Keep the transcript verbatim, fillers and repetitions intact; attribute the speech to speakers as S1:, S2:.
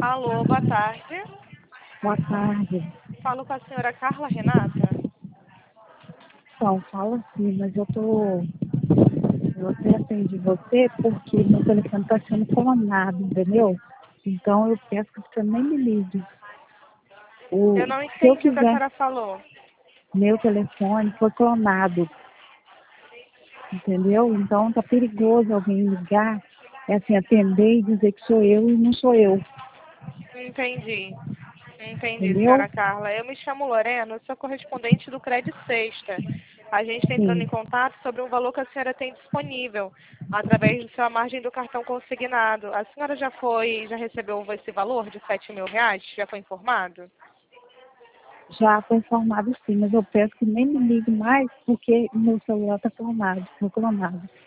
S1: Alô, boa tarde.
S2: Boa tarde.
S1: Falo com a senhora Carla Renata.
S2: Então, fala assim, mas eu tô. Eu até atendi você porque meu telefone está sendo clonado, entendeu? Então eu peço que você nem me ligue. O,
S1: Eu não
S2: se eu
S1: entendi o que a
S2: quiser,
S1: senhora falou.
S2: meu telefone foi clonado, entendeu? Então tá perigoso alguém ligar, é assim, atender e dizer que sou eu e não sou eu,
S1: Entendi. Entendi,
S2: entendeu?
S1: senhora Carla. Eu me chamo Lorena, sou correspondente do Credit Sexta. A gente está entrando
S2: Sim.
S1: em contato sobre um valor que a senhora tem disponível através de sua margem do cartão consignado. A senhora já foi, já recebeu esse valor de sete mil reais? Já foi informado?
S2: Já foi informado sim, mas eu peço que nem me ligue mais porque meu celular está clonado, foi clonado.